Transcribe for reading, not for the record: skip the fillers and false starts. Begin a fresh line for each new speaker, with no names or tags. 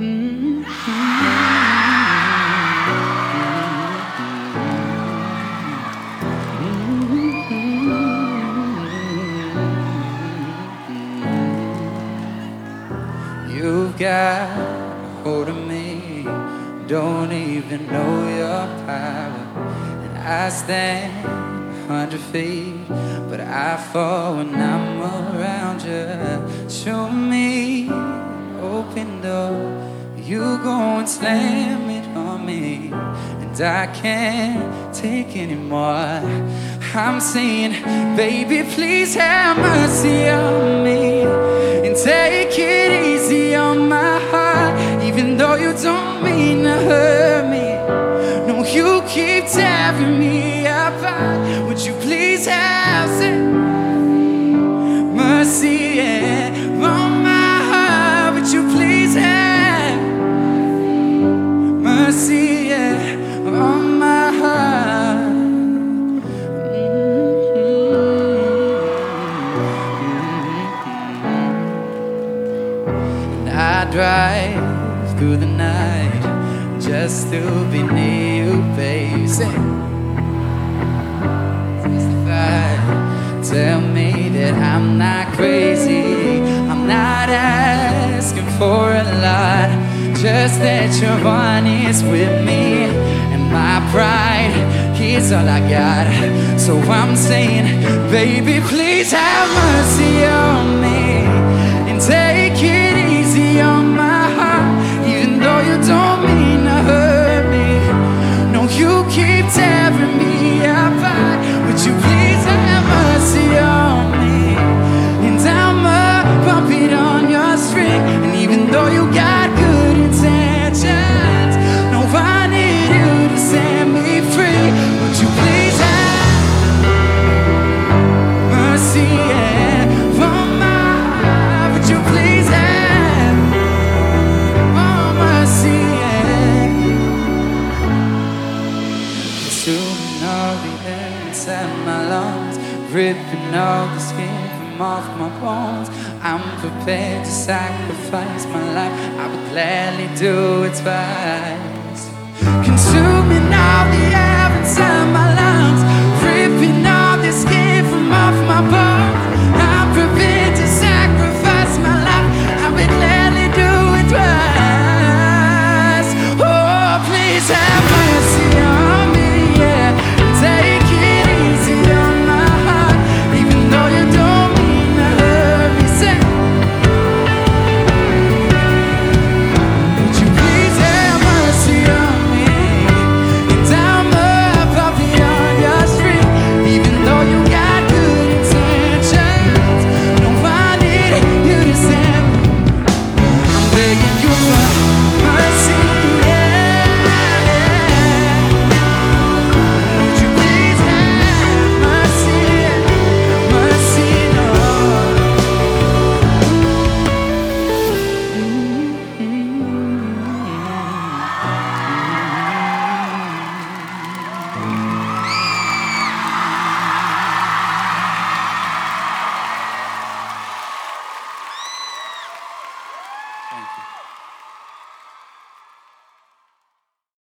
You've got a hold of me, don't even know your power. And I stand 100 feet, but I fall when I'm around you. Show me an open door, you go and slam it on me, and I can't take anymore. I'm saying, baby, please have mercy on me and take it easy on my heart. Even though you don't mean to hurt me, no, you keep tearing me apart. Would you please have mercy, yeah, on my heart? Would you please have mercy, yeah, on my heart? I drive through the night just to be near you, baby. Testify, tell me that I'm not crazy, I'm not asking for a lot, just that you're honest with me. And my pride is all I got, so I'm saying, baby, please have mercy on me and take it easy on my heart. Even though you don't mean to hurt me, no, you keep tearing me apart. Would you please have mercy on me? And I'ma bump it on your string. And even though you got good intentions, no, I need you to set me free. Would you please have mercy, yeah, for my heart? Would you please have mercy, yeah? Consuming all the air inside my lungs, ripping all the skin from off my bones. I'm prepared to sacrifice my life, I would gladly do it twice. Consuming all the air inside my lungs, ripping all the skin from off my bones.